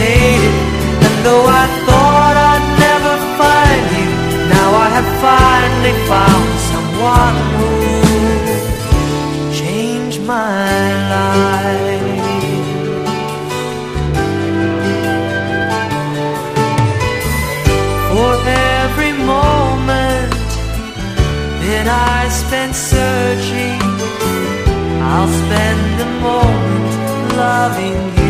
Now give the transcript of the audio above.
made it. And though I thought I'd never find you, now I have finally found someone who changed my life. For every moment that I spend searching, I'll spend the moment loving you.